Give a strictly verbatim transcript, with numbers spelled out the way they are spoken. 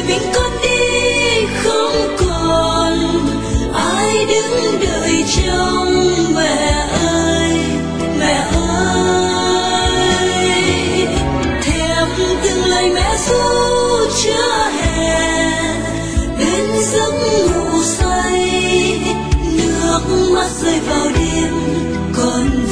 mình con đi không còn ai đứng đợi trông. Mẹ ơi, mẹ ơi, thèm từng lời mẹ ru chưa hè bên giấc ngủ say, nước mắt rơi vào đêm còn